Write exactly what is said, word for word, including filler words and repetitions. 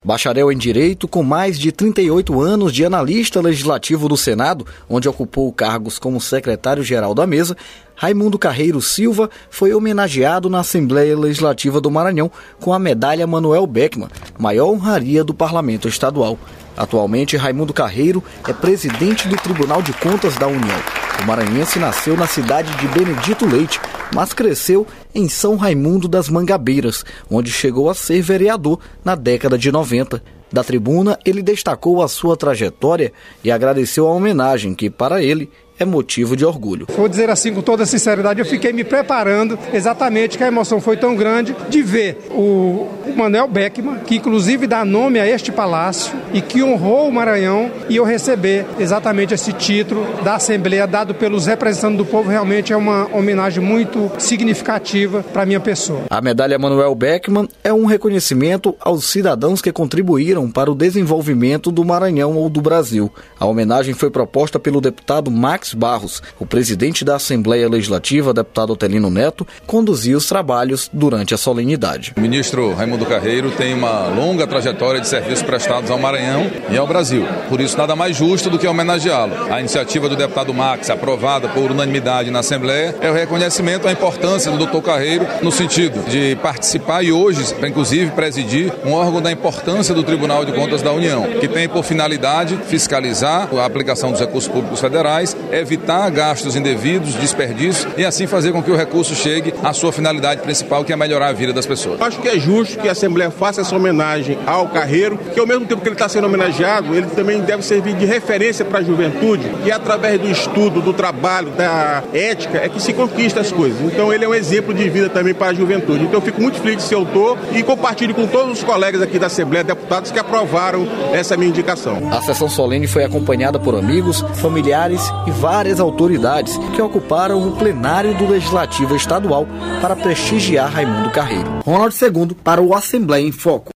Bacharel em Direito, com mais de trinta e oito anos de analista legislativo do Senado, onde ocupou cargos como secretário-geral da mesa, Raimundo Carreiro Silva foi homenageado na Assembleia Legislativa do Maranhão com a medalha Manuel Beckmann, maior honraria do Parlamento Estadual. Atualmente, Raimundo Carreiro é presidente do Tribunal de Contas da União. O maranhense nasceu na cidade de Benedito Leite, mas cresceu em São Raimundo das Mangabeiras, onde chegou a ser vereador na década de noventa. Da tribuna, ele destacou a sua trajetória e agradeceu a homenagem que, para ele, é motivo de orgulho. Vou dizer assim com toda sinceridade, eu fiquei me preparando exatamente, que a emoção foi tão grande de ver o Manuel Beckmann, que inclusive dá nome a este palácio e que honrou o Maranhão, e eu receber exatamente esse título da Assembleia dado pelos representantes do povo. Realmente é uma homenagem muito significativa para a minha pessoa. A medalha Manuel Beckmann é um reconhecimento aos cidadãos que contribuíram para o desenvolvimento do Maranhão ou do Brasil. A homenagem foi proposta pelo deputado Max Barros. O presidente da Assembleia Legislativa, deputado Otelino Neto, conduziu os trabalhos durante a solenidade. O ministro Raimundo Carreiro tem uma longa trajetória de serviços prestados ao Maranhão e ao Brasil. Por isso, nada mais justo do que homenageá-lo. A iniciativa do deputado Max, aprovada por unanimidade na Assembleia, é o reconhecimento à importância do doutor Carreiro no sentido de participar e hoje, inclusive, presidir um órgão da importância do Tribunal de Contas da União, que tem por finalidade fiscalizar a aplicação dos recursos públicos federais, evitar gastos indevidos, desperdícios e assim fazer com que o recurso chegue à sua finalidade principal, que é melhorar a vida das pessoas. Acho que é justo que a Assembleia faça essa homenagem ao Carreiro, que ao mesmo tempo que ele está sendo homenageado, ele também deve servir de referência para a juventude, e através do estudo, do trabalho, da ética, é que se conquista as coisas. Então ele é um exemplo de vida também para a juventude. Então eu fico muito feliz de ser autor e compartilho com todos os colegas aqui da Assembleia, deputados que aprovaram essa minha indicação. A sessão solene foi acompanhada por amigos, familiares e várias autoridades que ocuparam o plenário do Legislativo Estadual para prestigiar Raimundo Carreiro. Ronald Segundo para o Assembleia em Foco.